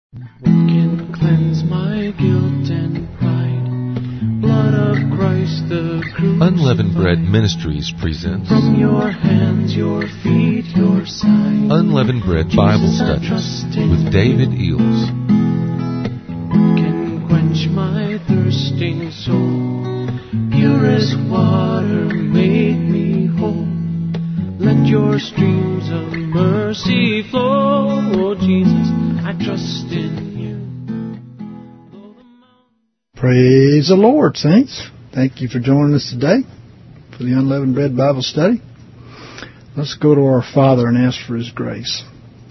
What can cleanse my guilt and pride? Blood of Christ the crucified. Unleavened Bread Ministries presents From your hands, your feet, your side. Unleavened Bread Bible Studies with David Eels. What can quench my thirsting soul? Purest water make me whole. Let your streams of mercy flow. Oh Jesus, I trust in you. Praise the Lord, saints. Thank you for joining us today for the Unleavened Bread Bible Study. Let's go to our Father and ask for His grace.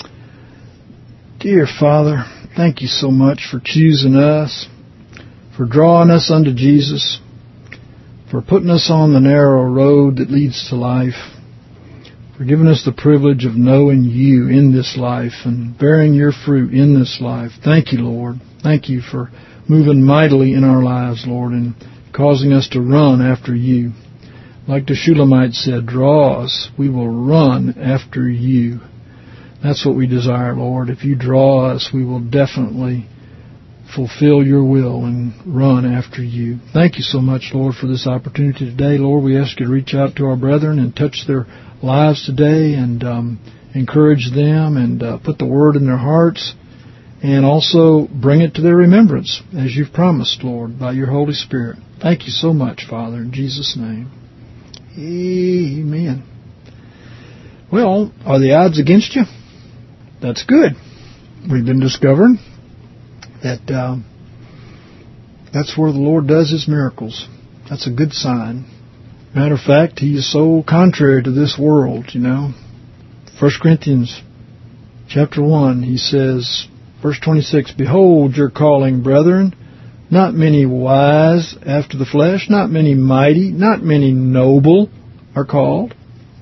Dear Father, thank you so much for choosing us, for drawing us unto Jesus, for putting us on the narrow road that leads to life, for giving us the privilege of knowing you in this life and bearing your fruit in this life. Thank you, Lord. Thank you for moving mightily in our lives, Lord, and causing us to run after you. Like the Shulamite said, draw us, we will run after you. That's what we desire, Lord. If you draw us, we will definitely fulfill your will and run after you. Thank you so much, Lord, for this opportunity today. Lord, we ask you to reach out to our brethren and touch their lives today and encourage them and put the word in their hearts and also bring it to their remembrance as you've promised, Lord, by your Holy Spirit. Thank you so much, Father, in Jesus' name. Amen. Well, are the odds against you? That's good. We've been discovering that that's where the Lord does His miracles. That's a good sign. Matter of fact, He is so contrary to this world, you know. 1 Corinthians chapter 1, he says, verse 26, Behold your calling, brethren, not many wise after the flesh, not many mighty, not many noble are called.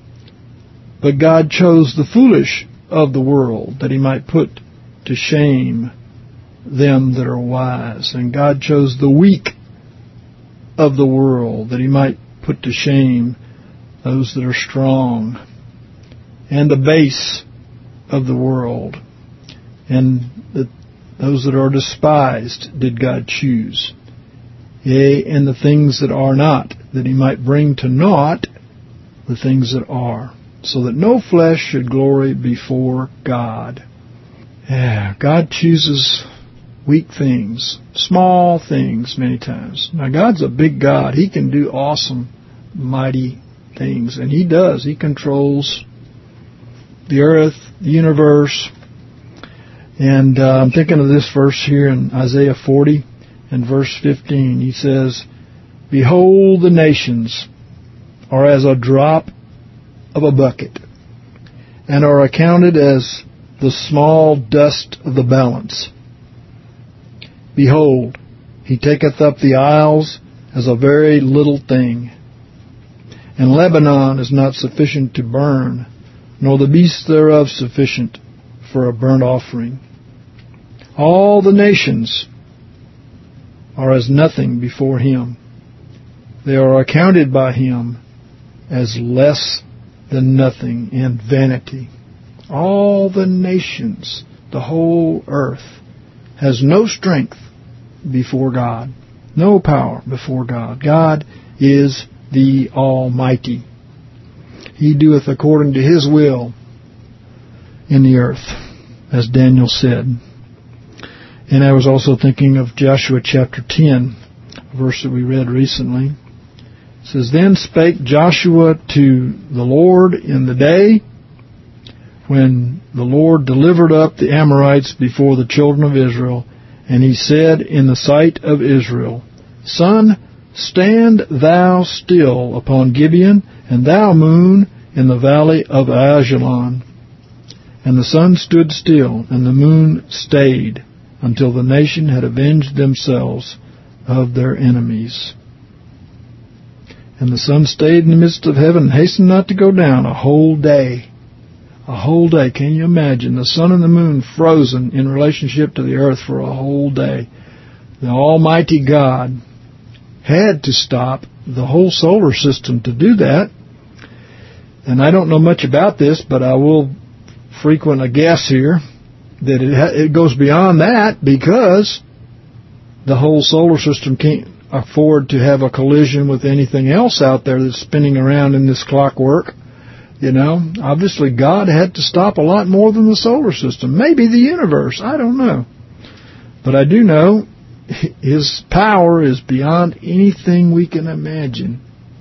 But God chose the foolish of the world, that He might put to shame them that are wise. And God chose the weak of the world, that He might put to shame those that are strong. And the base of the world, and those that are despised did God choose. Yea, and the things that are not, that He might bring to naught the things that are, so that no flesh should glory before God. Yeah, God chooses weak things, small things many times. Now, God's a big God. He can do awesome, mighty things, and He does. He controls the earth, the universe. And I'm thinking of this verse here in Isaiah 40 and verse 15. He says, Behold, the nations are as a drop of a bucket, and are accounted as the small dust of the balance. Behold, He taketh up the isles as a very little thing. And Lebanon is not sufficient to burn, nor the beasts thereof sufficient for a burnt offering. All the nations are as nothing before Him. They are accounted by Him as less than nothing and vanity. All the nations, the whole earth, has no strength before God, no power before God. God is the Almighty. He doeth according to His will in the earth, as Daniel said. And I was also thinking of Joshua chapter 10, a verse that we read recently. It says, Then spake Joshua to the Lord in the day when the Lord delivered up the Amorites before the children of Israel, and he said in the sight of Israel, Sun, stand thou still upon Gibeon, and thou, moon, in the valley of Ajalon. And the sun stood still, and the moon stayed, until the nation had avenged themselves of their enemies. And the sun stayed in the midst of heaven, and hastened not to go down a whole day. A whole day. Can you imagine? The sun and the moon frozen in relationship to the earth for a whole day. The Almighty God had to stop the whole solar system to do that. And I don't know much about this, but I will frequent a guess here. that it goes beyond that, because the whole solar system can't afford to have a collision with anything else out there that's spinning around in this clockwork. Obviously God had to stop a lot more than the solar system. Maybe the universe. I don't know. But I do know His power is beyond anything we can imagine.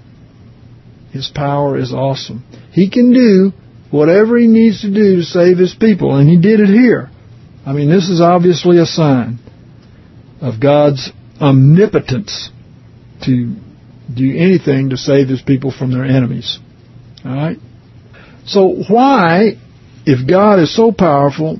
His power is awesome. He can do whatever He needs to do to save His people, and He did it here. I mean, this is obviously a sign of God's omnipotence to do anything to save His people from their enemies. All right? So why, if God is so powerful,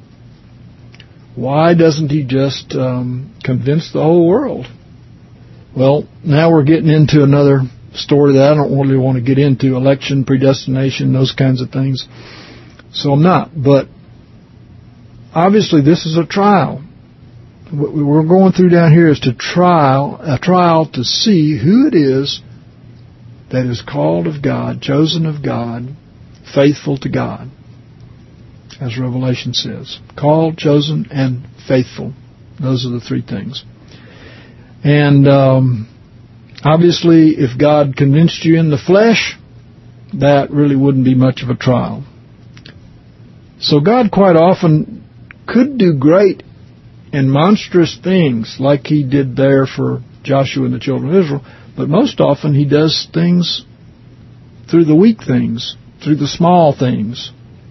why doesn't He just convince the whole world? Well, now we're getting into another story that I don't really want to get into, election, predestination, those kinds of things. So I'm not. But obviously this is a trial. What we're going through down here is a trial to see who it is that is called of God, chosen of God, faithful to God, as Revelation says. Called, chosen, and faithful. Those are the three things. And obviously, if God convinced you in the flesh, that really wouldn't be much of a trial. So God quite often could do great and monstrous things like He did there for Joshua and the children of Israel, but most often He does things through the weak things, through the small things.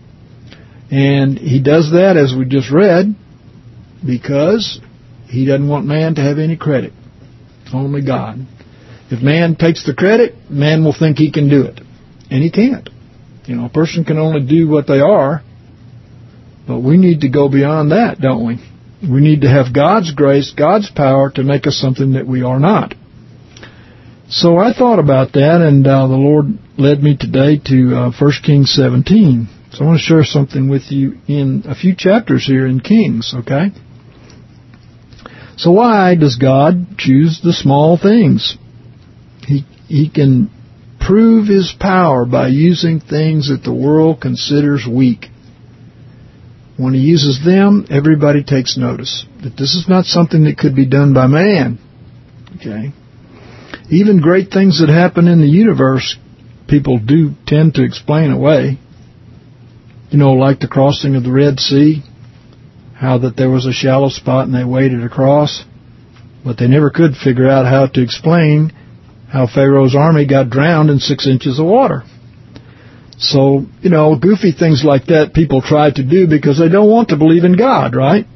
And He does that, as we just read, because He doesn't want man to have any credit. Only God. If man takes the credit, man will think he can do it. And he can't. A person can only do what they are, but we need to go beyond that, don't we? We need to have God's grace, God's power to make us something that we are not. So I thought about that, and the Lord led me today to 1 Kings 17. So I want to share something with you in a few chapters here in Kings, okay? So why does God choose the small things? He can prove His power by using things that the world considers weak. When He uses them, everybody takes notice that this is not something that could be done by man. Okay? Even great things that happen in the universe, people do tend to explain away. Like the crossing of the Red Sea, how that there was a shallow spot and they waded across, but they never could figure out how to explain how Pharaoh's army got drowned in 6 inches of water. So, goofy things like that people try to do because they don't want to believe in God, right?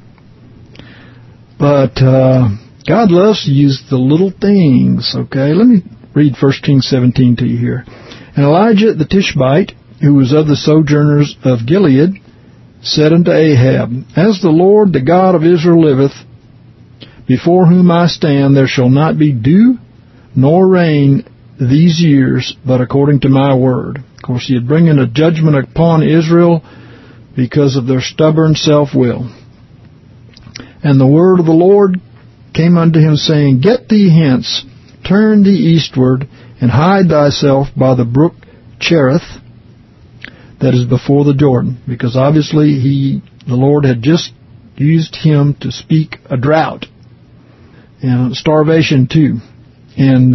But God loves to use the little things, okay? Let me read 1 Kings 17 to you here. And Elijah the Tishbite, who was of the sojourners of Gilead, said unto Ahab, As the Lord, the God of Israel, liveth, before whom I stand, there shall not be dew nor rain these years, but according to my word. Of course, he had bringing a judgment upon Israel because of their stubborn self-will. And the word of the Lord came unto him, saying, Get thee hence, turn thee eastward, and hide thyself by the brook Cherith, that is before the Jordan. Because obviously the Lord had just used him to speak a drought and starvation too. And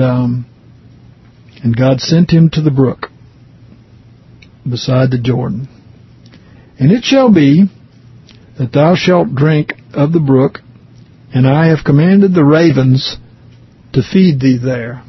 God sent him to the brook beside the Jordan. And it shall be that thou shalt drink of the brook, and I have commanded the ravens to feed thee there.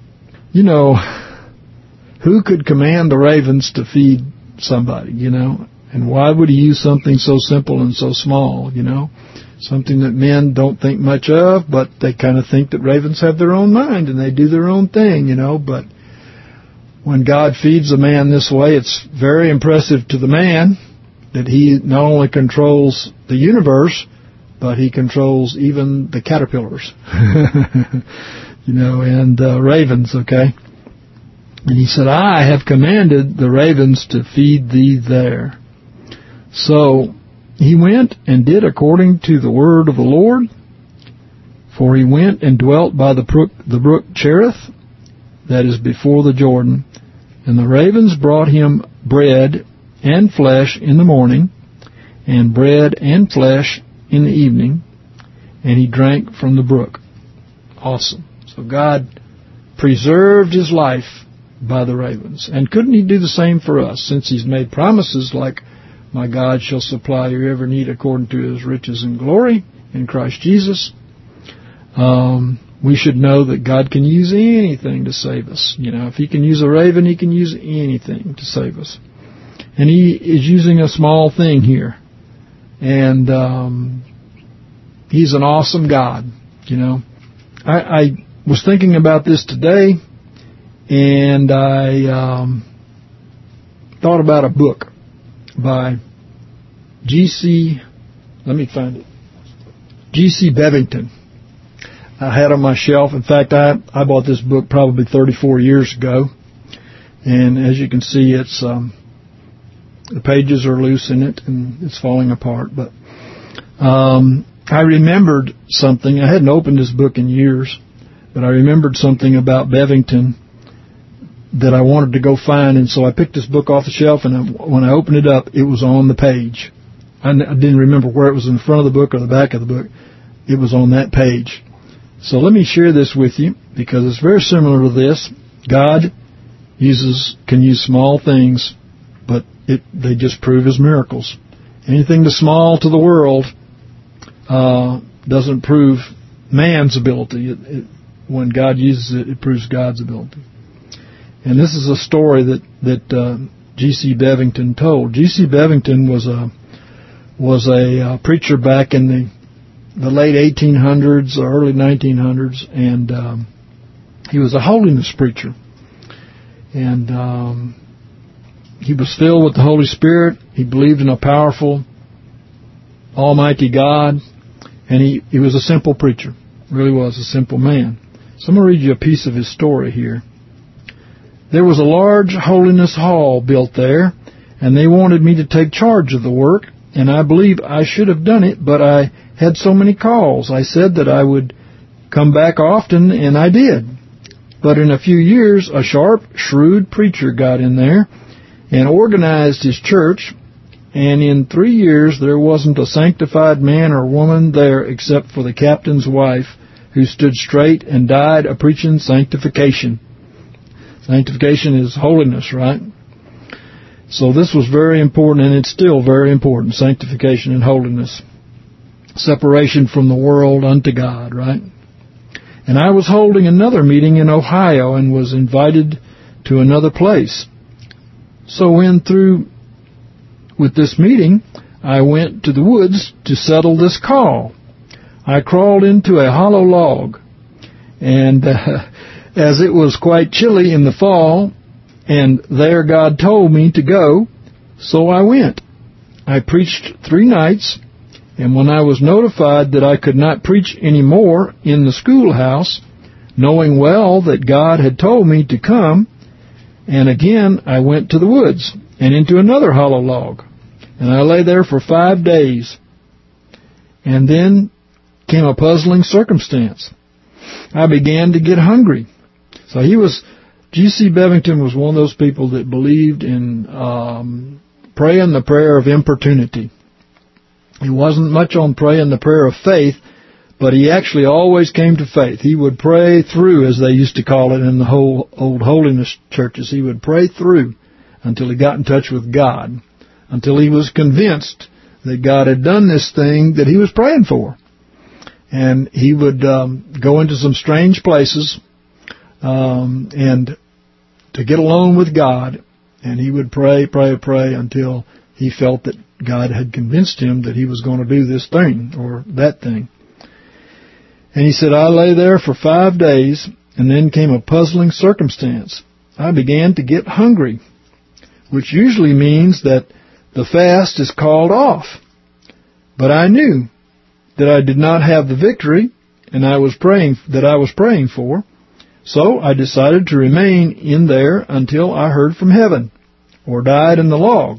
Who could command the ravens to feed somebody, And why would he use something so simple and so small, Something that men don't think much of, but they kind of think that ravens have their own mind and they do their own thing, But when God feeds a man this way, it's very impressive to the man that he not only controls the universe, but he controls even the caterpillars, and ravens, okay? And he said, I have commanded the ravens to feed thee there. So he went and did according to the word of the Lord, for he went and dwelt by the brook Cherith, that is before the Jordan. And the ravens brought him bread and flesh in the morning, and bread and flesh in the evening, and he drank from the brook. Awesome. So God preserved his life by the ravens. And couldn't he do the same for us, since he's made promises like, my God shall supply your every need according to his riches and glory in Christ Jesus? We should know that God can use anything to save us. You know, if he can use a raven, he can use anything to save us. And he is using a small thing here. And he's an awesome God, you know. I was thinking about this today, and I thought about a book by G.C. Bevington. I had on my shelf. In fact, I bought this book probably 34 years ago. And as you can see, it's the pages are loose in it, and it's falling apart. But I remembered something. I hadn't opened this book in years, but I remembered something about Bevington that I wanted to go find. And so I picked this book off the shelf, and when I opened it up, it was on the page. I didn't remember where it was, in the front of the book or the back of the book. It was on that page. So let me share this with you, because it's very similar to this. God can use small things, but they just prove his miracles. Anything too small to the world doesn't prove man's ability. When God uses it, it proves God's ability. And this is a story that G.C. Bevington told. G.C. Bevington was a preacher back in the late 1800s or early 1900s, and he was a holiness preacher. And he was filled with the Holy Spirit. He believed in a powerful, almighty God, and he was a simple preacher. Really was a simple man. So I'm going to read you a piece of his story here. There was a large holiness hall built there, and they wanted me to take charge of the work, and I believe I should have done it, but I had so many calls. I said that I would come back often, and I did. But in a few years, a sharp, shrewd preacher got in there and organized his church, and in 3 years there wasn't a sanctified man or woman there except for the captain's wife, who stood straight and died a-preaching sanctification. Sanctification is holiness, right? So this was very important, and it's still very important, sanctification and holiness. Separation from the world unto God, right? And I was holding another meeting in Ohio and was invited to another place. So when through with this meeting, I went to the woods to settle this call. I crawled into a hollow log, and as it was quite chilly in the fall, and there God told me to go, so I went. I preached 3 nights, and when I was notified that I could not preach any more in the schoolhouse, knowing well that God had told me to come, and again I went to the woods and into another hollow log, and I lay there for 5 days. And then came a puzzling circumstance. I began to get hungry. So G.C. Bevington was one of those people that believed in praying the prayer of importunity. He wasn't much on praying the prayer of faith, but he actually always came to faith. He would pray through, as they used to call it in the whole old holiness churches. He would pray through until he got in touch with God, until he was convinced that God had done this thing that he was praying for. And he would go into some strange places and to get alone with God, and he would pray until he felt that God had convinced him that he was going to do this thing or that thing. And he said, I lay there for 5 days, and then came a puzzling circumstance. I began to get hungry, which usually means that the fast is called off. But I knew that I did not have the victory, and I was praying for. So I decided to remain in there until I heard from heaven, or died in the log.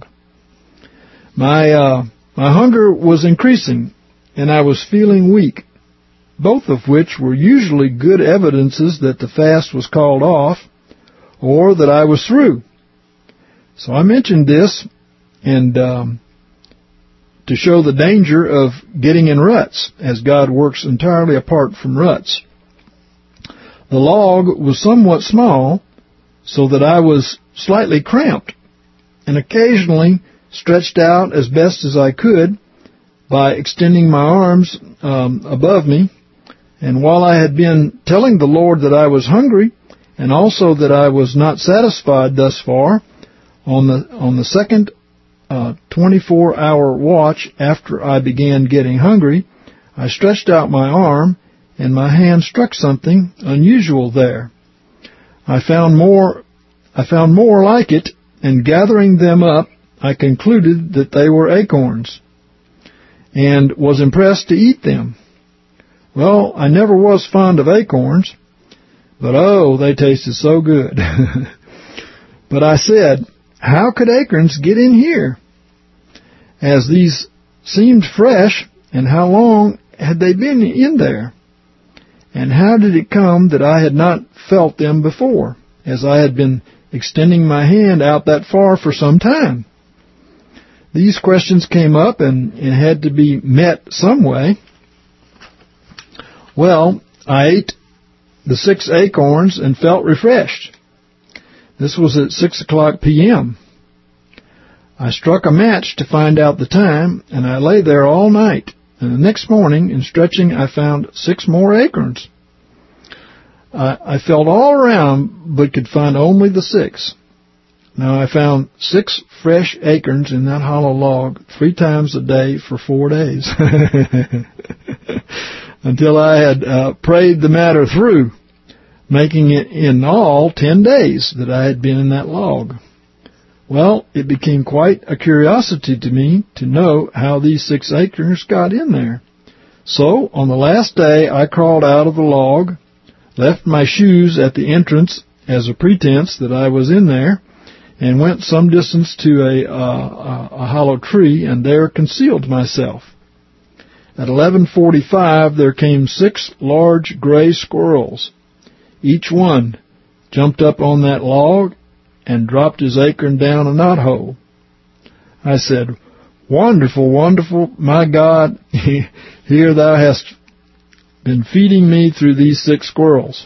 My hunger was increasing, and I was feeling weak, both of which were usually good evidences that the fast was called off, or that I was through. So I mentioned this, and to show the danger of getting in ruts, as God works entirely apart from ruts. The log was somewhat small, so that I was slightly cramped, and occasionally stretched out as best as I could by extending my arms above me. And while I had been telling the Lord that I was hungry, and also that I was not satisfied thus far, on the second 24-hour watch after I began getting hungry, I stretched out my arm, and my hand struck something unusual there. I found more like it, and gathering them up, I concluded that they were acorns, and was impressed to eat them. Well, I never was fond of acorns, but oh, they tasted so good. But I said, how could acorns get in here? As these seemed fresh, and how long had they been in there? And how did it come that I had not felt them before, as I had been extending my hand out that far for some time? These questions came up and had to be met some way. Well, I ate the 6 acorns and felt refreshed. This was at 6:00 p.m. I struck a match to find out the time, and I lay there all night. And the next morning, in stretching, I found 6 more acorns. I felt all around, but could find only the 6. Now, I found 6 fresh acorns in that hollow log 3 times a day for 4 days. Until I had prayed the matter through, making it in all 10 days that I had been in that log. Well, it became quite a curiosity to me to know how these 6 acorns got in there. So, on the last day, I crawled out of the log, left my shoes at the entrance as a pretense that I was in there, and went some distance to a hollow tree, and there concealed myself. At 11:45, there came 6 large gray squirrels. Each one jumped up on that log and dropped his acorn down a knothole. I said, "Wonderful, wonderful, my God, here thou hast been feeding me through these 6 squirrels."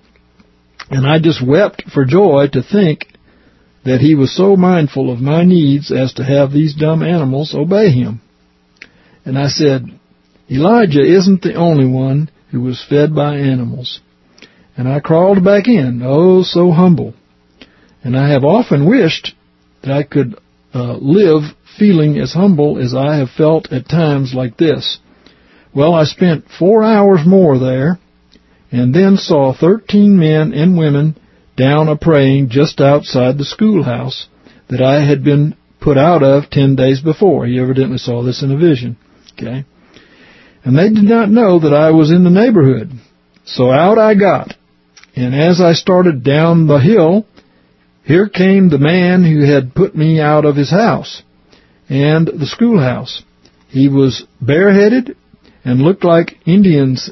And I just wept for joy to think that he was so mindful of my needs as to have these dumb animals obey him. And I said, Elijah isn't the only one who was fed by animals. And I crawled back in, oh, so humble. And I have often wished that I could live feeling as humble as I have felt at times like this. Well, I spent 4 hours more there, and then saw 13 men and women down a-praying just outside the schoolhouse that I had been put out of 10 days before. He evidently saw this in a vision. Okay? And they did not know that I was in the neighborhood. So out I got. And as I started down the hill, here came the man who had put me out of his house and the schoolhouse. He was bareheaded and looked like Indians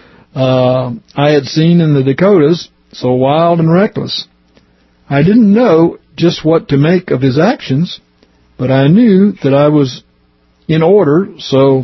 I had seen in the Dakotas, so wild and reckless. I didn't know just what to make of his actions, but I knew that I was in order, so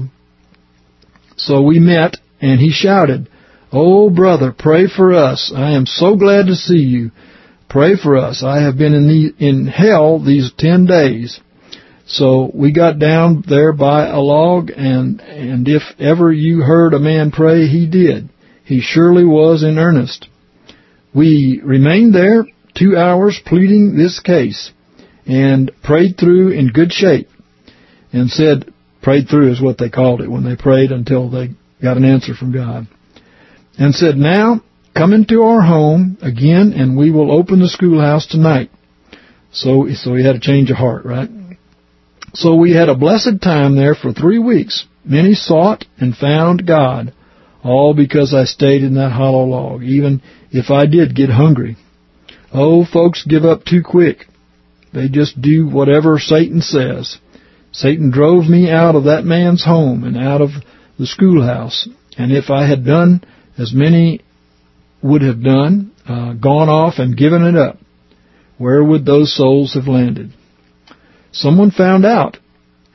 we met, and he shouted, "Oh, brother, pray for us. I am so glad to see you. Pray for us. I have been in hell these 10 days. So we got down there by a log, and if ever you heard a man pray, he did. He surely was in earnest. We remained there 2 hours pleading this case, and prayed through in good shape, and said, prayed through is what they called it when they prayed until they got an answer from God, and said, now come into our home again, and we will open the schoolhouse tonight. So he had a change of heart, right? So we had a blessed time there for 3 weeks. Many sought and found God, all because I stayed in that hollow log, even if I did get hungry. Oh, folks give up too quick. They just do whatever Satan says. Satan drove me out of that man's home and out of the schoolhouse. And if I had done as many would have done, gone off and given it up, where would those souls have landed? Someone found out,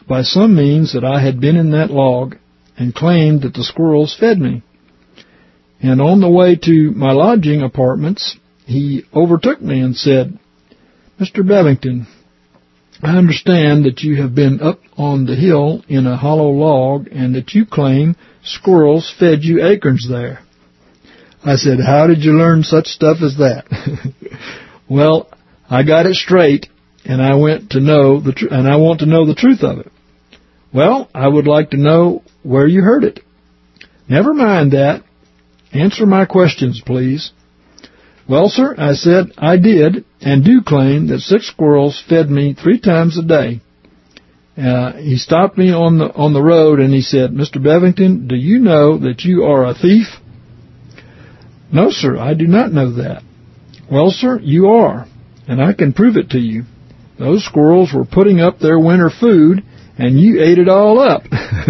by some means that I had been in that log and claimed that the squirrels fed me. And on the way to my lodging apartments, he overtook me and said, "Mr. Bevington, I understand that you have been up on the hill in a hollow log and that you claim squirrels fed you acorns there." I said, "How did you learn such stuff as that?" Well, I got it straight, and I want to know the truth of it. "Well, I would like to know where you heard it." "Never mind that. Answer my questions, please." "Well, sir," I said, "I did and do claim that 6 squirrels fed me 3 times a day." He stopped me on the road and he said, "Mr. Bevington, do you know that you are a thief?" "No, sir, I do not know that." "Well, sir, you are, and I can prove it to you. Those squirrels were putting up their winter food, and you ate it all up."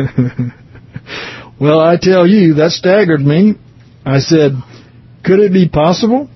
Well, I tell you, that staggered me. I said, "Could it be possible?"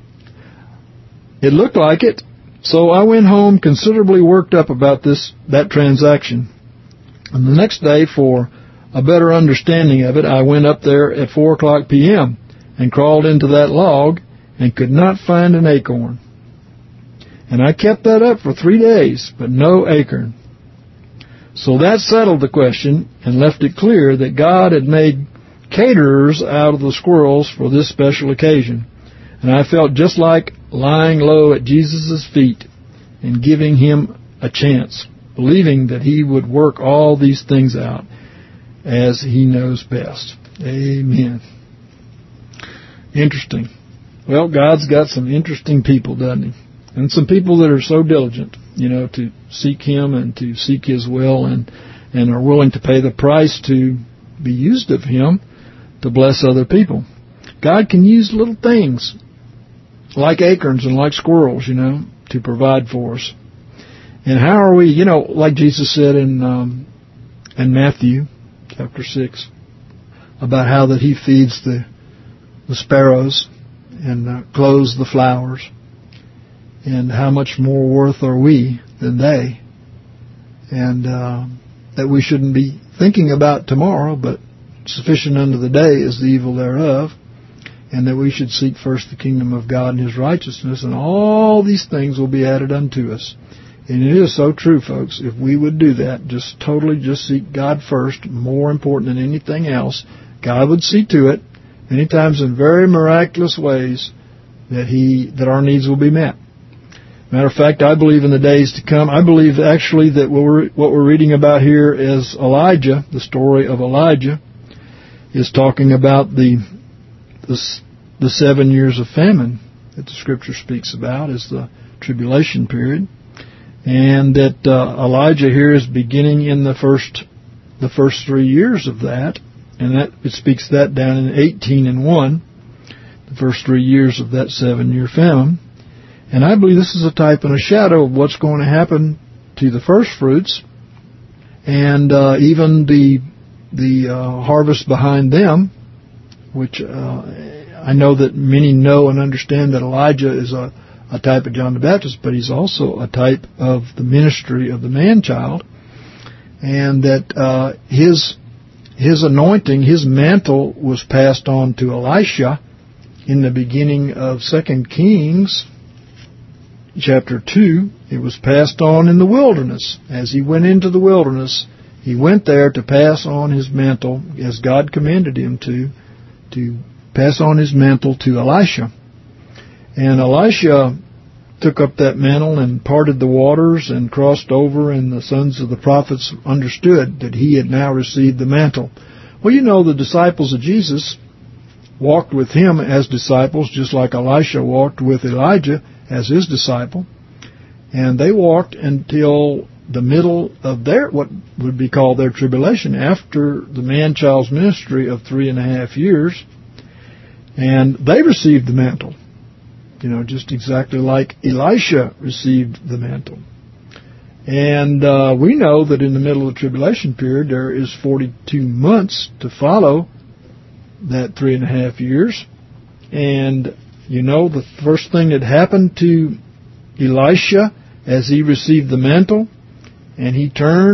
It looked like it, so I went home considerably worked up about that transaction. And the next day, for a better understanding of it, I went up there at 4:00 p.m. and crawled into that log and could not find an acorn. And I kept that up for 3 days, but no acorn. So that settled the question and left it clear that God had made caterers out of the squirrels for this special occasion. And I felt just like lying low at Jesus' feet and giving him a chance, believing that he would work all these things out as he knows best. Amen. Interesting. Well, God's got some interesting people, doesn't he? And some people that are so diligent, to seek him and to seek his will and are willing to pay the price to be used of him to bless other people. God can use little things like acorns and like squirrels, to provide for us. And how are we, like Jesus said in Matthew chapter 6, about how that he feeds the sparrows and clothes the flowers, and how much more worth are we than they, and that we shouldn't be thinking about tomorrow, but sufficient unto the day is the evil thereof, and that we should seek first the kingdom of God and his righteousness, and all these things will be added unto us. And it is so true, folks. If we would do that, just seek God first, more important than anything else, God would see to it, many times in very miraculous ways, that our needs will be met. Matter of fact, I believe in the days to come, I believe actually that what we're reading about here is Elijah, the story of Elijah, is talking about the 7 years of famine that the Scripture speaks about as the tribulation period, and that Elijah here is beginning in the first 3 years of that, and that it speaks that down in 18:1, the first 3 years of that 7-year famine. And I believe this is a type and a shadow of what's going to happen to the first fruits, and even the harvest behind them, which I know that many know and understand that Elijah is a type of John the Baptist, but he's also a type of the ministry of the man-child, and that his anointing, his mantle, was passed on to Elisha in the beginning of 2 Kings chapter 2. It was passed on in the wilderness. As he went into the wilderness, he went there to pass on his mantle, as God commanded him to pass on his mantle to Elisha. And Elisha took up that mantle and parted the waters and crossed over, and the sons of the prophets understood that he had now received the mantle. Well, the disciples of Jesus walked with him as disciples, just like Elisha walked with Elijah as his disciple. And they walked until the middle of what would be called their tribulation, after the man-child's ministry of 3.5 years. And they received the mantle, just exactly like Elisha received the mantle. And we know that in the middle of the tribulation period, there is 42 months to follow that 3.5 years. And the first thing that happened to Elisha as he received the mantle, and he turned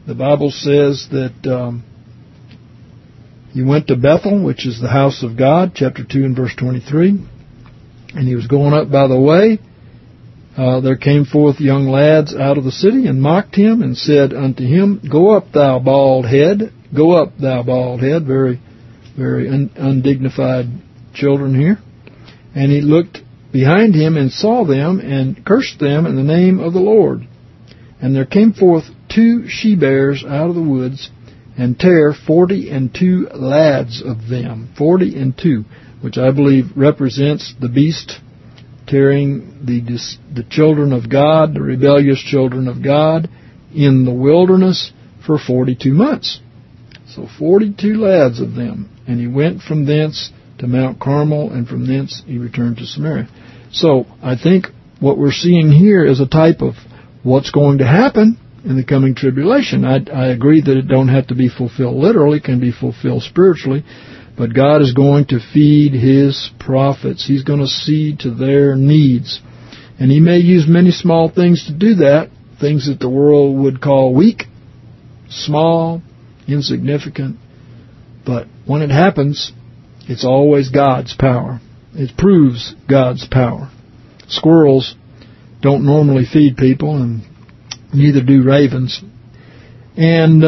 The Bible says that he went to Bethel, which is the house of God, chapter 2 and verse 23. And he was going up by the way. There came forth young lads out of the city and mocked him and said unto him, Go up, thou bald head. Go up, thou bald head. Very, very undignified children here. And he looked behind him and saw them and cursed them in the name of the Lord. And there came forth 2 she-bears out of the woods and tare 42 lads of them. 42, which I believe represents the beast tearing the children of God, the rebellious children of God, in the wilderness for 42 months. So 42 lads of them. And he went from thence to Mount Carmel, and from thence he returned to Samaria. So I think what we're seeing here is a type of what's going to happen in the coming tribulation. I agree that it don't have to be fulfilled literally, it can be fulfilled spiritually, but God is going to feed His prophets. He's going to see to their needs. And He may use many small things to do that, things that the world would call weak, small, insignificant. But when it happens, it's always God's power. It proves God's power. Squirrels don't normally feed people, and neither do ravens. And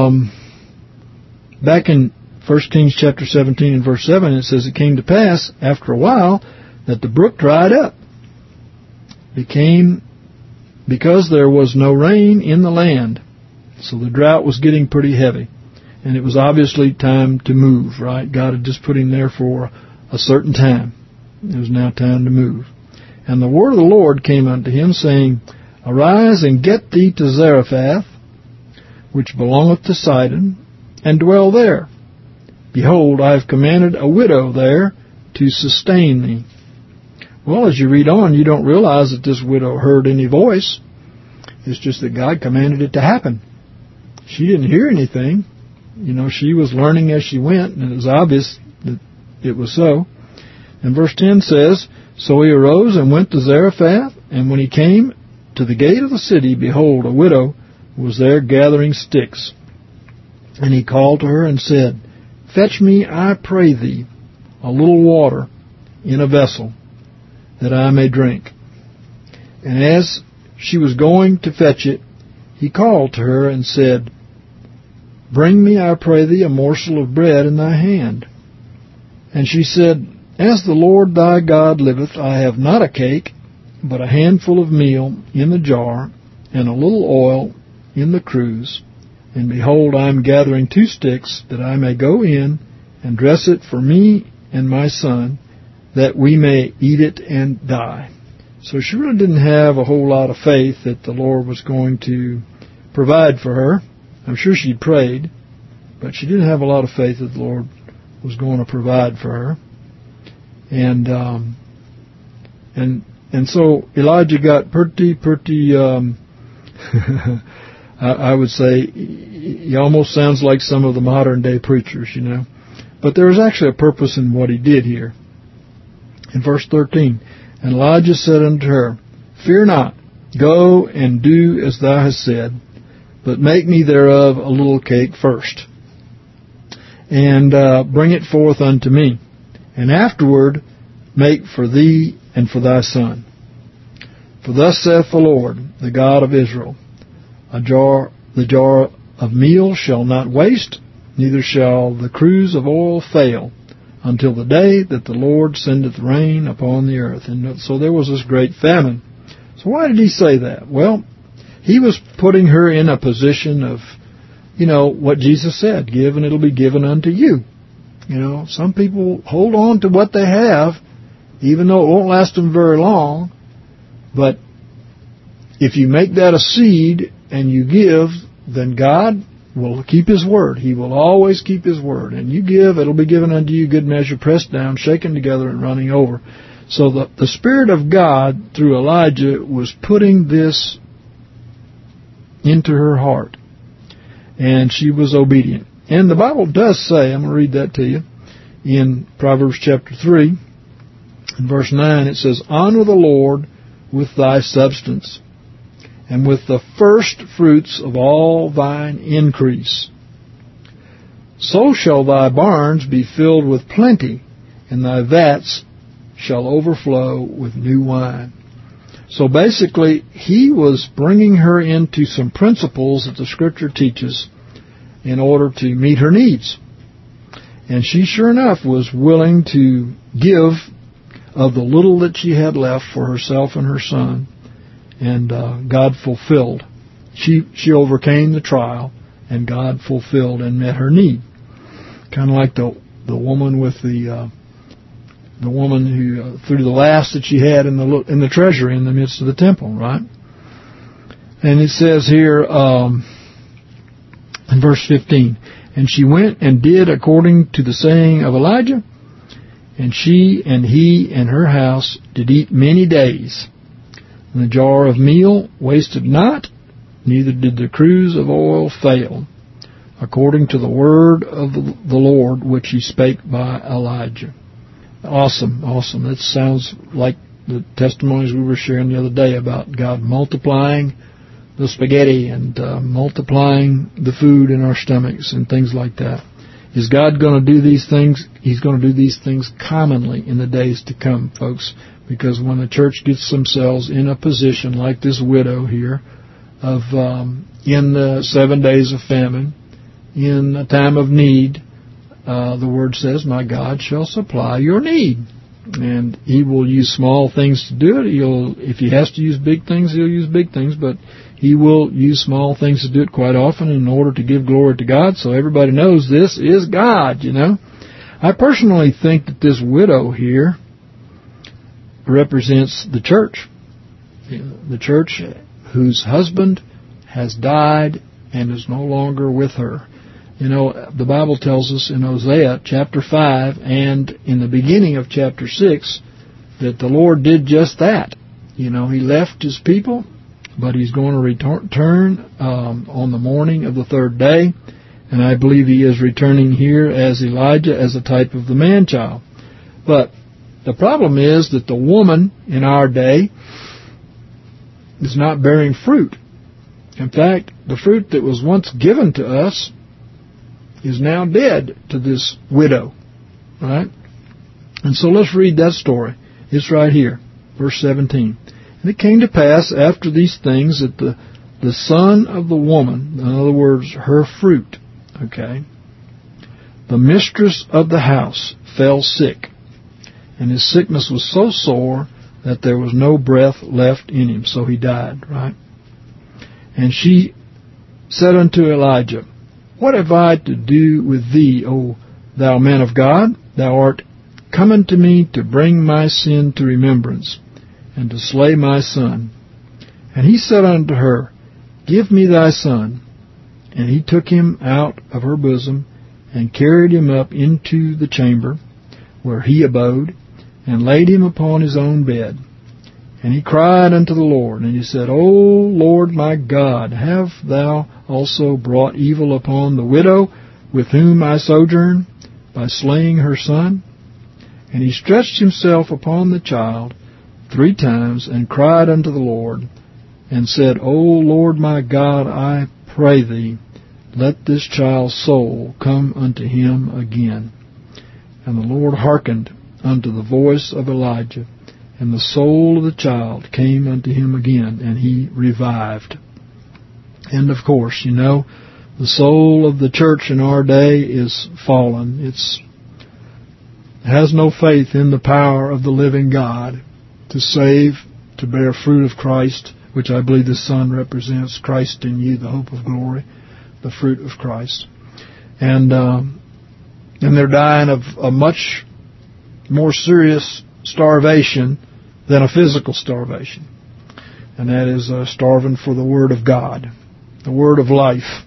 back in 1 Kings chapter 17 and verse 7, it says, It came to pass, after a while, that the brook dried up, because there was no rain in the land. So the drought was getting pretty heavy. And it was obviously time to move, right? God had just put him there for a certain time. It was now time to move. And the word of the Lord came unto him, saying, Arise and get thee to Zarephath, which belongeth to Sidon, and dwell there. Behold, I have commanded a widow there to sustain thee. Well, as you read on, you don't realize that this widow heard any voice. It's just that God commanded it to happen. She didn't hear anything. She was learning as she went, and it was obvious that it was so. And verse 10 says, So he arose and went to Zarephath, and when he came to the gate of the city, behold, a widow was there gathering sticks. And he called to her and said, Fetch me, I pray thee, a little water in a vessel, that I may drink. And as she was going to fetch it, he called to her and said, Bring me, I pray thee, a morsel of bread in thy hand. And she said, As the Lord thy God liveth, I have not a cake, but a handful of meal in the jar, and a little oil in the cruse. And behold, I am gathering 2 sticks, that I may go in and dress it for me and my son, that we may eat it and die. So she really didn't have a whole lot of faith that the Lord was going to provide for her. I'm sure she'd prayed, but she didn't have a lot of faith that the Lord was going to provide for her. And so Elijah got pretty I would say he almost sounds like some of the modern day preachers, But there was actually a purpose in what he did here. In verse 13, And Elijah said unto her, Fear not, go and do as thou hast said, but make me thereof a little cake first, and bring it forth unto me, and afterward make for thee and for thy son. For thus saith the Lord, the God of Israel, the jar of meal shall not waste, neither shall the cruse of oil fail, until the day that the Lord sendeth rain upon the earth. And so there was this great famine. So why did he say that? Well, he was putting her in a position of, what Jesus said, give and it'll be given unto you. Some people hold on to what they have, even though it won't last them very long. But if you make that a seed and you give, then God will keep His word. He will always keep His word. And you give, it'll be given unto you, good measure, pressed down, shaken together, and running over. So the Spirit of God, through Elijah, was putting this into her heart. And she was obedient. And the Bible does say, I'm going to read that to you, in Proverbs chapter 3, in verse 9, it says, Honor the Lord with thy substance, and with the first fruits of all thine increase. So shall thy barns be filled with plenty, and thy vats shall overflow with new wine. So basically, he was bringing her into some principles that the Scripture teaches in order to meet her needs. And she, sure enough, was willing to give of the little that she had left for herself and her son, and God fulfilled. She overcame the trial, and God fulfilled and met her need. Kind of like the woman with the woman who threw the last that she had in the treasury in the midst of the temple, right? And it says here in verse 15, and she went and did according to the saying of Elijah, and she and he and her house did eat many days. And the jar of meal wasted not, neither did the cruse of oil fail, according to the word of the Lord which he spake by Elijah. Awesome, awesome. That sounds like the testimonies we were sharing the other day about God multiplying the spaghetti and multiplying the food in our stomachs and things like that. Is God going to do these things? He's going to do these things commonly in the days to come, folks, because when the church gets themselves in a position like this widow here of in the 7 days of famine, in a time of need, the Word says, my God shall supply your need. And He will use small things to do it. If He has to use big things, He'll use big things, but He will use small things to do it quite often in order to give glory to God, so everybody knows this is God, you know. I personally think that this widow here represents the church. The church whose husband has died and is no longer with her. You know, the Bible tells us in Hosea chapter 5 and in the beginning of chapter 6 that the Lord did just that. You know, He left His people, but He's going to return on the morning of the third day. And I believe He is returning here as Elijah, as a type of the man-child. But the problem is that the woman in our day is not bearing fruit. In fact, the fruit that was once given to us is now dead to this widow. Right? And so let's read that story. It's right here, verse 17. And it came to pass after these things that the son of the woman, in other words, her fruit, okay, the mistress of the house fell sick, and his sickness was so sore that there was no breath left in him, so he died, right? And she said unto Elijah, what have I to do with thee, O thou man of God? Thou art come unto me to bring my sin to remembrance, and to slay my son. And he said unto her, give me thy son. And he took him out of her bosom, and carried him up into the chamber where he abode, and laid him upon his own bed. And he cried unto the Lord, and he said, O Lord my God, have thou also brought evil upon the widow with whom I sojourn, by slaying her son? And he stretched himself upon the child 3 times, and cried unto the Lord, and said, O Lord my God, I pray thee, let this child's soul come unto him again. And the Lord hearkened unto the voice of Elijah, and the soul of the child came unto him again, and he revived. And of course, you know, the soul of the church in our day is fallen. It has no faith in the power of the living God to save, to bear fruit of Christ, which I believe the Son represents, Christ in you, the hope of glory, the fruit of Christ. And they're dying of a much more serious starvation than a physical starvation. And that is starving for the Word of God, the Word of life.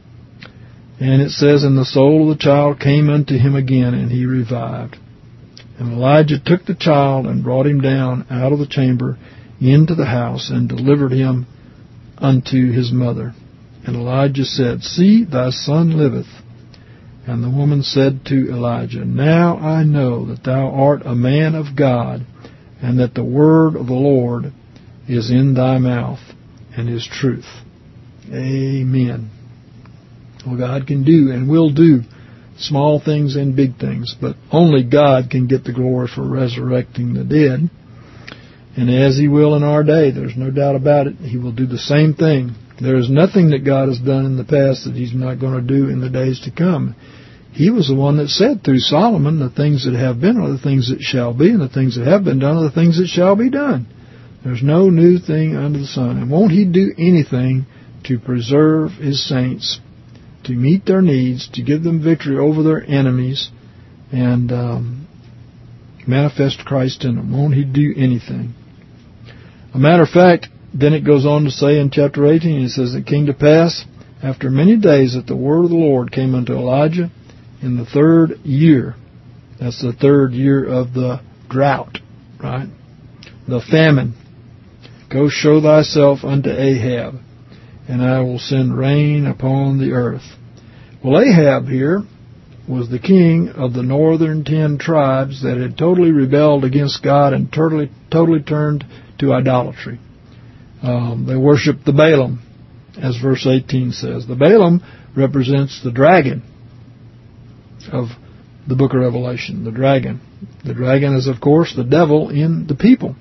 And it says, and the soul of the child came unto him again, and he revived. And Elijah took the child and brought him down out of the chamber into the house, and delivered him unto his mother. And Elijah said, see, thy son liveth. And the woman said to Elijah, now I know that thou art a man of God, and that the word of the Lord is in thy mouth. and His truth. Amen. Well, God can do and will do small things and big things, but only God can get the glory for resurrecting the dead. And as He will in our day, there's no doubt about it, He will do the same thing. There is nothing that God has done in the past that He's not going to do in the days to come. He was the one that said through Solomon, the things that have been are the things that shall be, and the things that have been done are the things that shall be done. There's no new thing under the sun. And won't He do anything to preserve His saints, to meet their needs, to give them victory over their enemies, and manifest Christ in them? Won't He do anything? A matter of fact, then it goes on to say in chapter 18, it says, "It came to pass after many days that the word of the Lord came unto Elijah in the 3rd year." That's the 3rd year of the drought, right? The famine. "Go show thyself unto Ahab, and I will send rain upon the earth." Well, Ahab here was the king of the northern 10 tribes that had totally rebelled against God and totally turned to idolatry. They worshipped the Balaam, as verse 18 says. The Balaam represents the dragon of the book of Revelation, the dragon. The dragon is, of course, the devil in the people.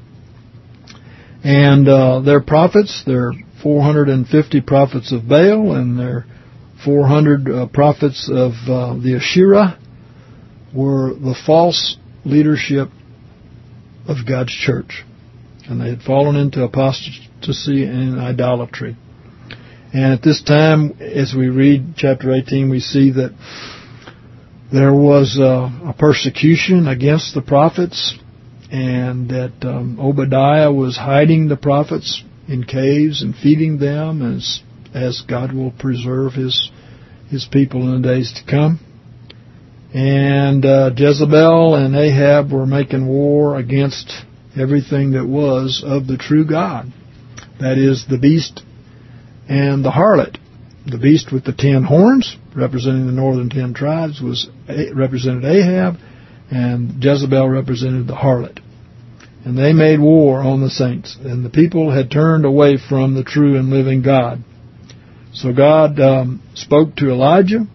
And their prophets, their 450 prophets of Baal and their 400 prophets of the Asherah, were the false leadership of God's church. And they had fallen into apostasy and idolatry. And at this time, as we read chapter 18, we see that there was a persecution against the prophets, and that Obadiah was hiding the prophets in caves and feeding them as God will preserve His people in the days to come. And Jezebel and Ahab were making war against everything that was of the true God. That is, the beast and the harlot. The beast with the 10 horns, representing the northern 10 tribes, represented Ahab, and Jezebel represented the harlot. And they made war on the saints, and the people had turned away from the true and living God. So God spoke to Elijah,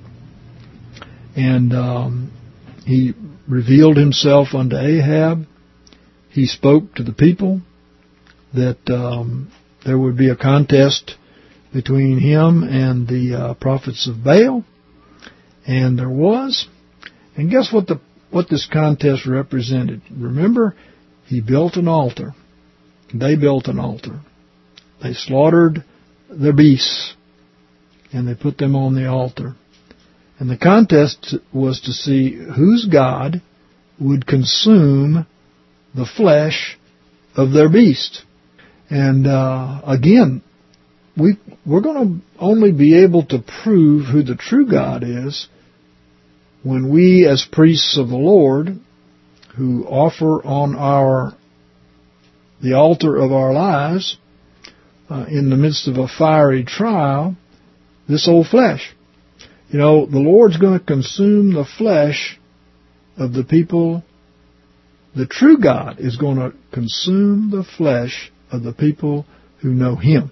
and He revealed Himself unto Ahab. He spoke to the people that there would be a contest between him and the prophets of Baal, and there was. And guess what this contest represented? Remember, he built an altar. They built an altar. They slaughtered their beasts, and they put them on the altar. And the contest was to see whose God would consume the flesh of their beast. And again, we're going to only be able to prove who the true God is when we, as priests of the Lord, who offer on the altar of our lives, in the midst of a fiery trial, this old flesh. You know, the Lord's going to consume the flesh of the people. The true God is going to consume the flesh of the people who know Him.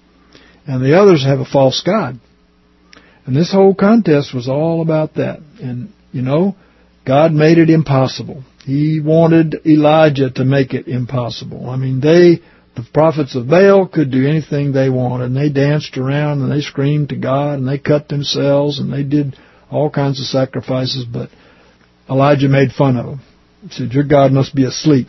And the others have a false god. And this whole contest was all about that. And, you know, God made it impossible. He wanted Elijah to make it impossible. I mean, the prophets of Baal could do anything they wanted. And they danced around and they screamed to God and they cut themselves and they did all kinds of sacrifices. But Elijah made fun of them. He said, "Your God must be asleep,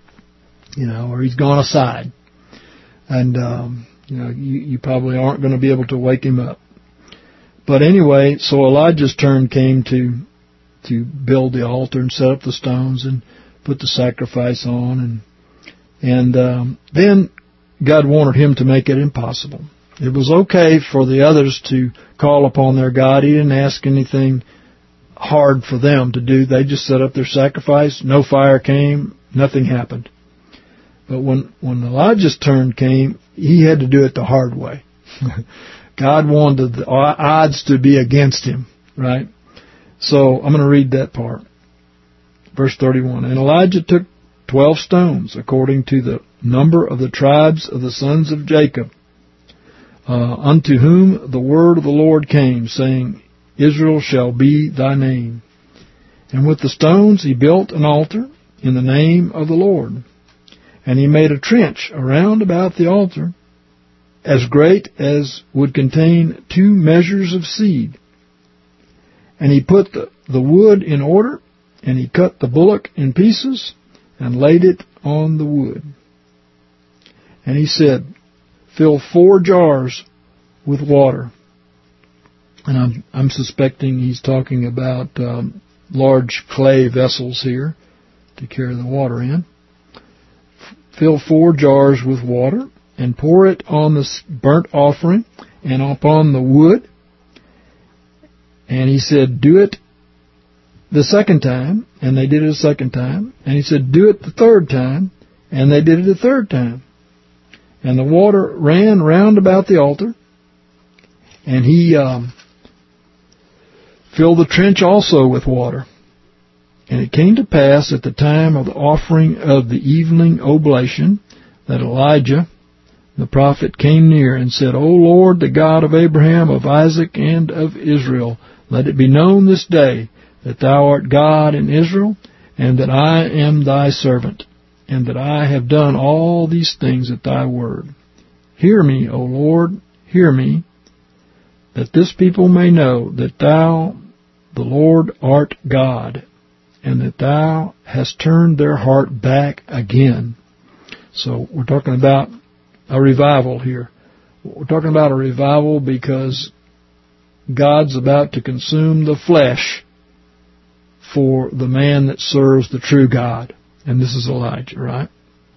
you know, or He's gone aside. And, you know, you probably aren't going to be able to wake him up." But anyway, so Elijah's turn came to build the altar and set up the stones and put the sacrifice on. And then God wanted him to make it impossible. It was okay for the others to call upon their God. He didn't ask anything hard for them to do. They just set up their sacrifice. No fire came. Nothing happened. But when Elijah's turn came, he had to do it the hard way. God wanted the odds to be against him, right? So I'm going to read that part. Verse 31. "And Elijah took 12 stones, according to the number of the tribes of the sons of Jacob, unto whom the word of the Lord came, saying, Israel shall be thy name. And with the stones he built an altar in the name of the Lord. And he made a trench around about the altar, as great as would contain 2 measures of seed. And he put the wood in order, and he cut the bullock in pieces, and laid it on the wood. And he said, Fill 4 jars with water. And I'm suspecting he's talking about large clay vessels here to carry the water in. Fill 4 jars with water, and pour it on the burnt offering and upon the wood. And he said, Do it the second time, and they did it a second time. And he said, Do it the third time, and they did it a third time. And the water ran round about the altar, and he filled the trench also with water. And it came to pass at the time of the offering of the evening oblation that Elijah the prophet came near and said, O Lord, the God of Abraham, of Isaac, and of Israel, let it be known this day that thou art God in Israel, and that I am thy servant, and that I have done all these things at thy word. Hear me, O Lord, hear me, that this people may know that thou, the Lord, art God, and that thou hast turned their heart back again. So we're talking about a revival here. We're talking about a revival because God's about to consume the flesh for the man that serves the true God. And this is Elijah, right?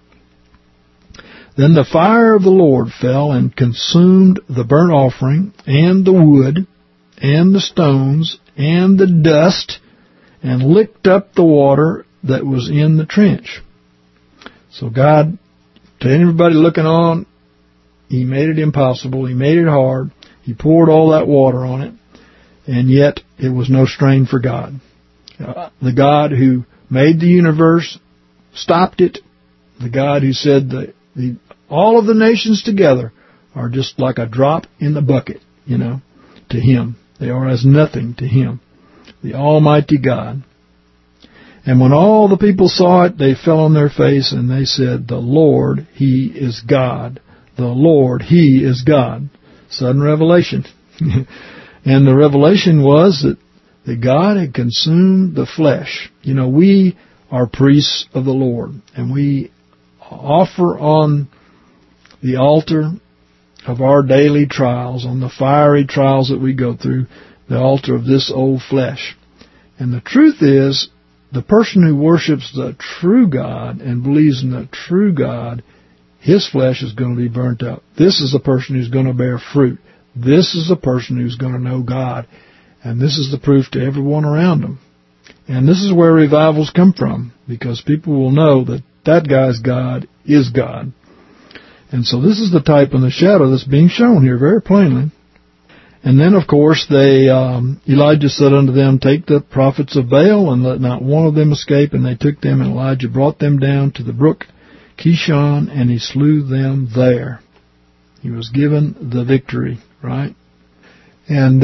Then the fire of the Lord fell and consumed the burnt offering and the wood and the stones and the dust and licked up the water that was in the trench. So God, to anybody looking on, He made it impossible. He made it hard. He poured all that water on it, and yet it was no strain for God. The God who made the universe stopped it. The God who said all of the nations together are just like a drop in the bucket, to Him. They are as nothing to Him, the Almighty God. And when all the people saw it, they fell on their face, and they said, The Lord, He is God. The Lord, He is God. Sudden revelation. And the revelation was that God had consumed the flesh. We are priests of the Lord, and we offer on the altar of our daily trials, on the fiery trials that we go through, the altar of this old flesh. And the truth is, the person who worships the true God and believes in the true God, his flesh is going to be burnt up. This is a person who's going to bear fruit. This is a person who's going to know God. And this is the proof to everyone around them. And this is where revivals come from, because people will know that that guy's God is God. And so this is the type and the shadow that's being shown here very plainly. And then, of course, Elijah said unto them, Take the prophets of Baal, and let not one of them escape. And they took them, and Elijah brought them down to the brook Kishon, and he slew them there. He was given the victory, right? And,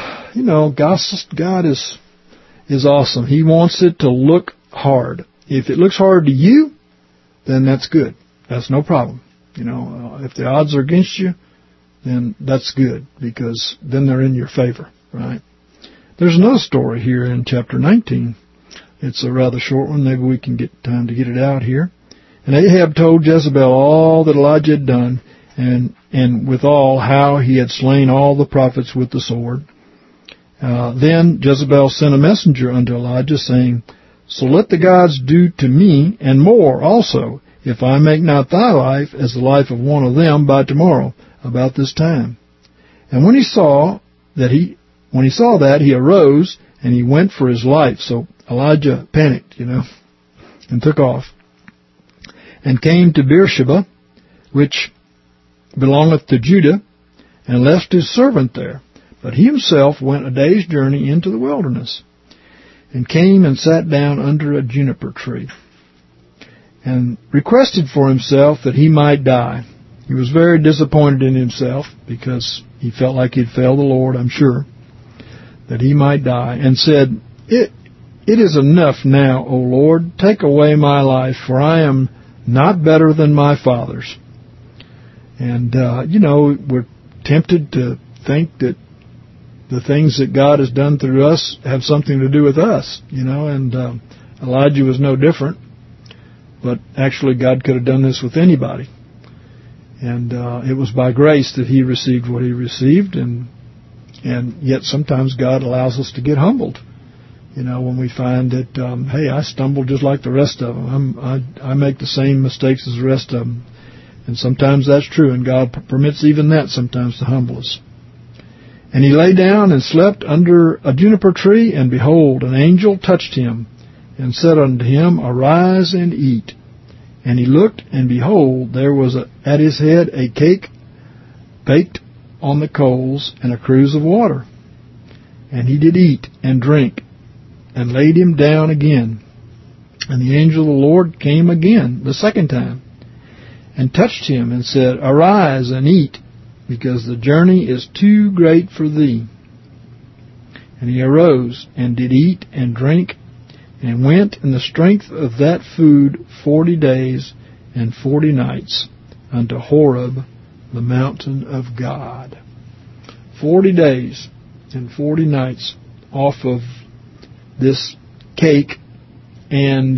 God is awesome. He wants it to look hard. If it looks hard to you, then that's good. That's no problem. If the odds are against you, then that's good, because then they're in your favor, right? There's another story here in chapter 19. It's a rather short one. Maybe we can get time to get it out here. And Ahab told Jezebel all that Elijah had done, and withal how he had slain all the prophets with the sword. Then Jezebel sent a messenger unto Elijah, saying, So let the gods do to me, and more also, if I make not thy life as the life of one of them by tomorrow, about this time. And when he saw that, he arose, and he went for his life. So Elijah panicked, and took off, and came to Beersheba, which belongeth to Judah, and left his servant there. But he himself went a day's journey into the wilderness, and came and sat down under a juniper tree. and requested for himself that he might die. He was very disappointed in himself because he felt like he'd failed the Lord, I'm sure, that he might die, and said, It is enough now, O Lord, take away my life, for I am not better than my fathers. And, we're tempted to think that the things that God has done through us have something to do with us, and Elijah was no different. But actually, God could have done this with anybody. And it was by grace that he received what he received, and yet sometimes God allows us to get humbled. When we find that, hey, I stumbled just like the rest of them. I make the same mistakes as the rest of them. And sometimes that's true, and God permits even that sometimes to humble us. And he lay down and slept under a juniper tree, and behold, an angel touched him, and said unto him, Arise and eat. And he looked, and behold, there was at his head a cake baked on the coals, and a cruse of water. And he did eat and drink, and laid him down again. And the angel of the Lord came again the second time, and touched him, and said, Arise and eat, because the journey is too great for thee. And he arose, and did eat and drink, and went in the strength of that food 40 days and 40 nights unto Horeb, the mountain of God. 40 days and 40 nights off of this cake and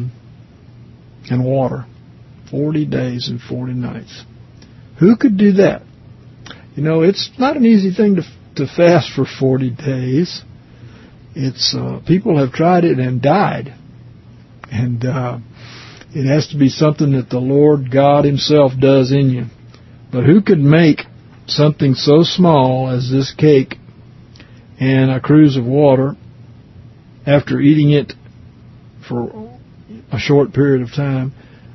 water. 40 days and 40 nights. Who could do that? It's not an easy thing to fast for 40 days. It's people have tried it and died. And it has to be something that the Lord God himself does in you. But who could make something so small as this cake and a cruse of water after eating it for a short period of time,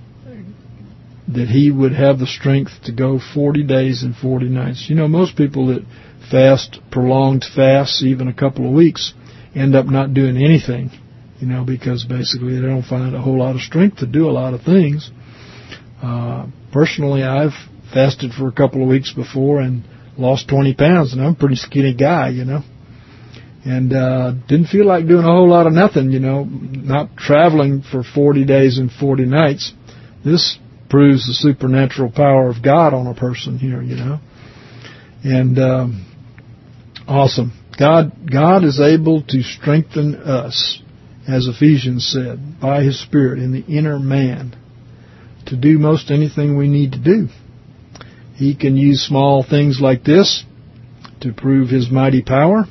that he would have the strength to go 40 days and 40 nights. Most people that fast, prolonged fasts, even a couple of weeks, end up not doing anything, because basically they don't find a whole lot of strength to do a lot of things. Personally, I've fasted for a couple of weeks before and lost 20 pounds, and I'm a pretty skinny guy, and didn't feel like doing a whole lot of nothing, not traveling for 40 days and 40 nights. This proves the supernatural power of God on a person here, And awesome. God is able to strengthen us, as Ephesians said, by His Spirit in the inner man to do most anything we need to do. He can use small things like this to prove His mighty power.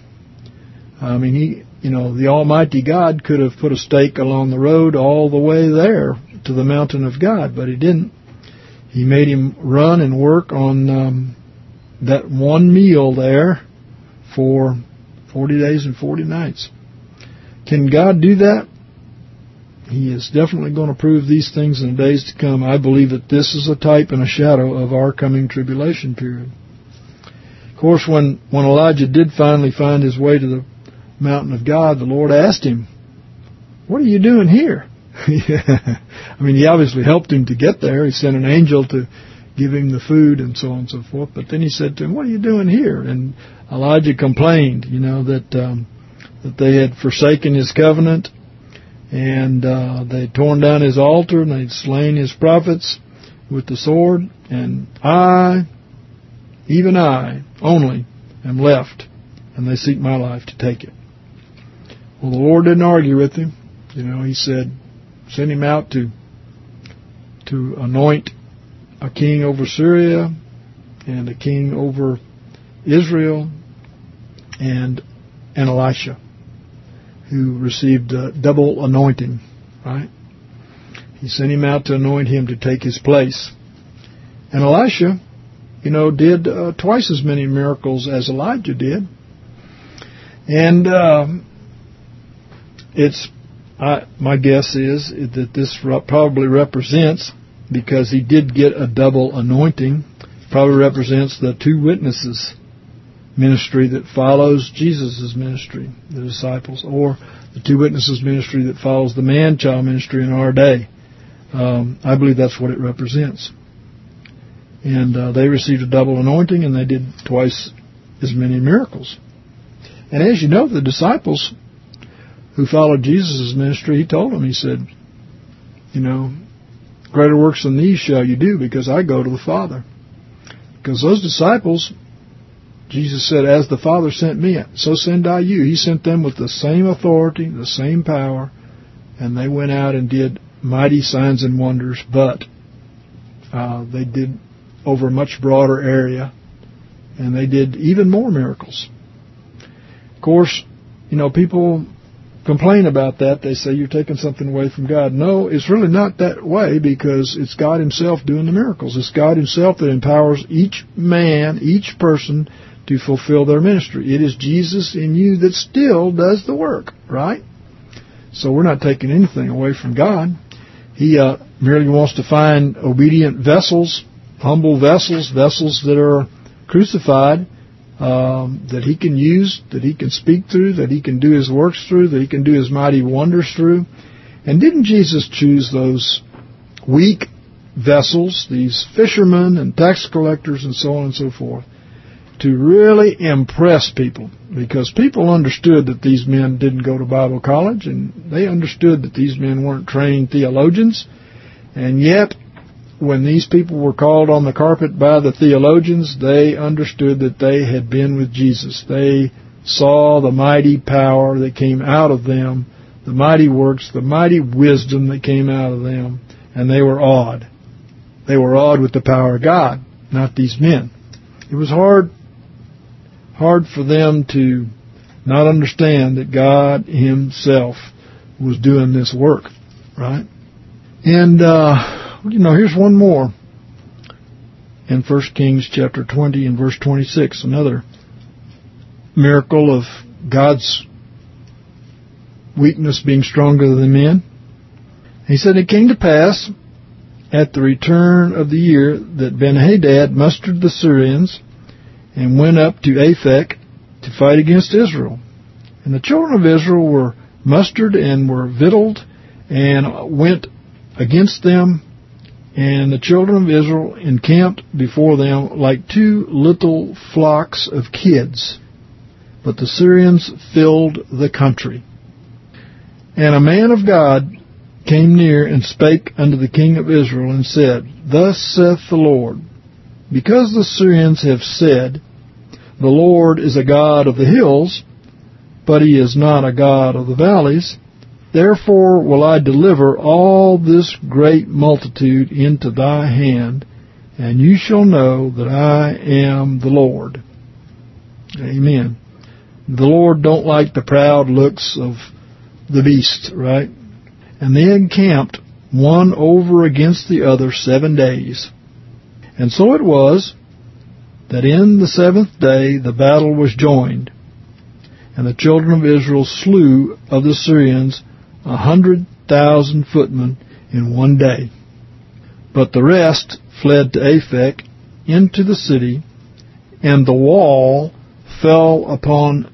The Almighty God could have put a stake along the road all the way there to the mountain of God, but He didn't. He made him run and work on that one meal there for 40 days and 40 nights. Can God do that? He is definitely going to prove these things in the days to come. I believe that this is a type and a shadow of our coming tribulation period. Of course, when Elijah did finally find his way to the mountain of God, the Lord asked him, "What are you doing here?" He obviously helped him to get there. He sent an angel to give him the food and so on and so forth. But then he said to him, "What are you doing here?" And Elijah complained, that they had forsaken his covenant, and they had torn down his altar, and they'd slain his prophets with the sword. And I, even I, only am left, and they seek my life to take it. Well, the Lord didn't argue with him. He said, send him out to anoint a king over Syria and a king over Israel and Elisha, who received a double anointing, right? He sent him out to anoint him to take his place. And Elisha, did twice as many miracles as Elijah did. And my guess is that this probably represents, because he did get a double anointing, probably represents the two witnesses ministry that follows Jesus' ministry, the disciples, or the two witnesses ministry that follows the man-child ministry in our day. I believe that's what it represents. And they received a double anointing, and they did twice as many miracles. And as you know, the disciples who followed Jesus' ministry, he told them, he said, greater works than these shall you do, because I go to the Father. Because those disciples, Jesus said, as the Father sent me, so send I you. He sent them with the same authority, the same power, and they went out and did mighty signs and wonders, but they did over a much broader area, and they did even more miracles. Of course, people complain about that. They say you're taking something away from God. No, it's really not that way, because it's God Himself doing the miracles. It's God Himself that empowers each man, each person, to fulfill their ministry. It is Jesus in you that still does the work, right? So we're not taking anything away from God. He merely wants to find obedient vessels, humble vessels that are crucified, that He can use, that He can speak through, that He can do His works through, that He can do His mighty wonders through. And didn't Jesus choose those weak vessels, these fishermen and tax collectors and so on and so forth, to really impress people? Because people understood that these men didn't go to Bible college, and they understood that these men weren't trained theologians. And yet, when these people were called on the carpet by the theologians, they understood that they had been with Jesus. They saw the mighty power that came out of them, the mighty works, the mighty wisdom that came out of them, and they were awed. They were awed with the power of God, not these men. It was hard for them to not understand that God Himself was doing this work, right? And, here's one more. In 1 Kings chapter 20 and verse 26, another miracle of God's weakness being stronger than men. He said, it came to pass at the return of the year that Ben-Hadad mustered the Syrians and went up to Aphek to fight against Israel. And the children of Israel were mustered and were victualled and went against them. And the children of Israel encamped before them like two little flocks of kids. But the Syrians filled the country. And a man of God came near and spake unto the king of Israel and said, Thus saith the Lord, because the Syrians have said, The Lord is a God of the hills, but He is not a God of the valleys, therefore will I deliver all this great multitude into thy hand, and you shall know that I am the Lord. Amen. The Lord don't like the proud looks of the beast, right? And they encamped one over against the other 7 days. And so it was that in the 7th day the battle was joined, and the children of Israel slew of the Syrians 100,000 footmen in 1 day. But the rest fled to Aphek into the city, and the wall fell upon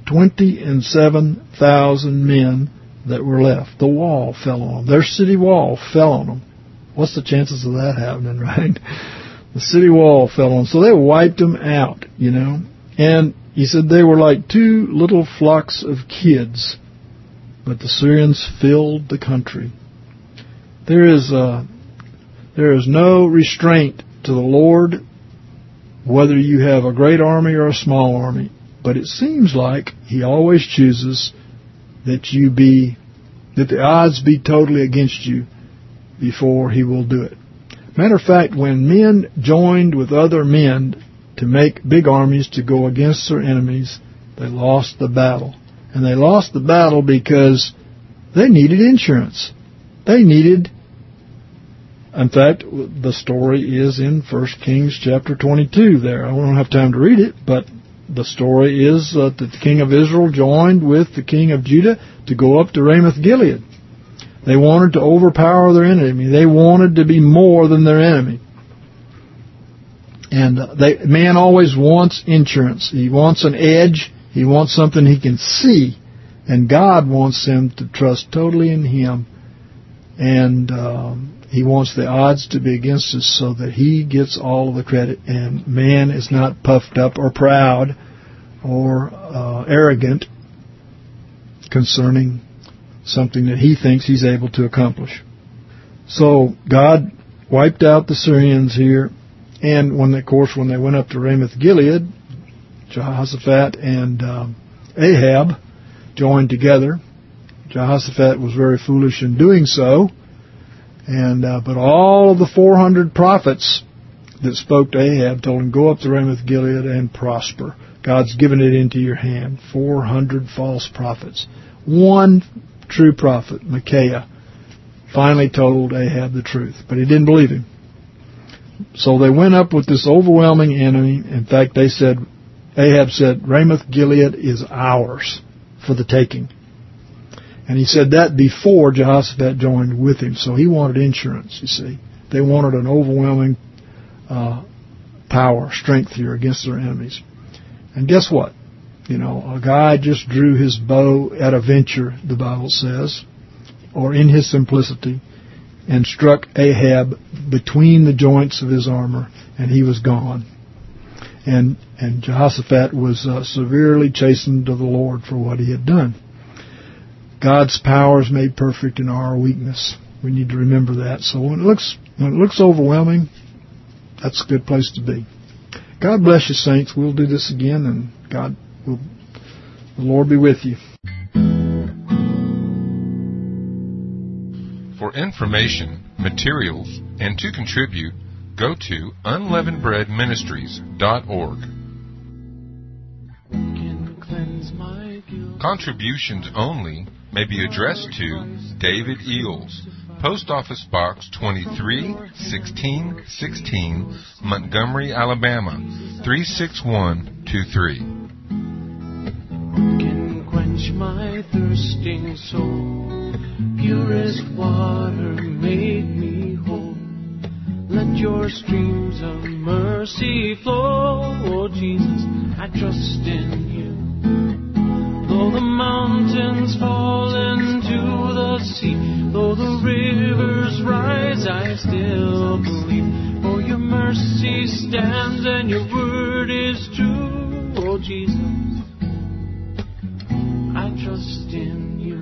27,000 men that were left. The wall fell on them. Their city wall fell on them. What's the chances of that happening, right? The city wall fell on them. So they wiped them out, And he said they were like two little flocks of kids. But the Syrians filled the country. There is no restraint to the Lord, whether you have a great army or a small army. But it seems like He always chooses that the odds be totally against you before He will do it. Matter of fact, when men joined with other men to make big armies to go against their enemies, they lost the battle. And they lost the battle because they needed insurance. In fact, the story is in 1 Kings chapter 22 there. I don't have time to read it, but the story is that the king of Israel joined with the king of Judah to go up to Ramoth-Gilead. They wanted to overpower their enemy. They wanted to be more than their enemy. And man always wants insurance. He wants an edge. He wants something he can see. And God wants them to trust totally in Him. And He wants the odds to be against us so that he gets all of the credit, and man is not puffed up or proud or arrogant concerning something that he thinks he's able to accomplish. So God wiped out the Syrians here, and when they went up to Ramoth-Gilead, Jehoshaphat and Ahab joined together. Jehoshaphat was very foolish in doing so, but all of the 400 prophets that spoke to Ahab told him, go up to Ramoth-Gilead and prosper. God's given it into your hand. 400 false prophets. One true prophet, Micaiah, finally told Ahab the truth, but he didn't believe him. So they went up with this overwhelming enemy. In fact, Ahab said, Ramoth-Gilead is ours for the taking. And he said that before Jehoshaphat joined with him. So he wanted insurance, you see. They wanted an overwhelming strength here against their enemies. And guess what? A guy just drew his bow at a venture, the Bible says, or in his simplicity, and struck Ahab between the joints of his armor, and he was gone. And Jehoshaphat was severely chastened to the Lord for what he had done. God's power is made perfect in our weakness. We need to remember that. So when it looks overwhelming, that's a good place to be. God bless you, saints. We'll do this again, and the Lord be with you. For information, materials, and to contribute, go to unleavenedbreadministries.org. Contributions only may be addressed to David Eels, Post Office Box 231616, Montgomery, Alabama 36123. Can quench my thirsting soul, purest water make me whole. Let your streams of mercy flow, oh Jesus, I trust in you. Though the mountains fall into the sea, though the rivers rise, I still believe. For your mercy stands and your word is true, oh Jesus, I trust in you.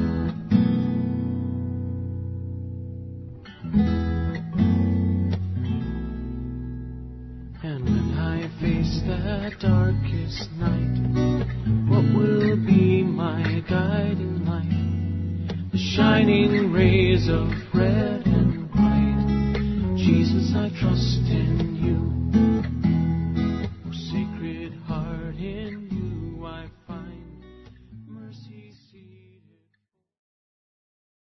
And when I face that darkest night, what will be my guiding light? The shining rays of red and white. Jesus, I trust in you.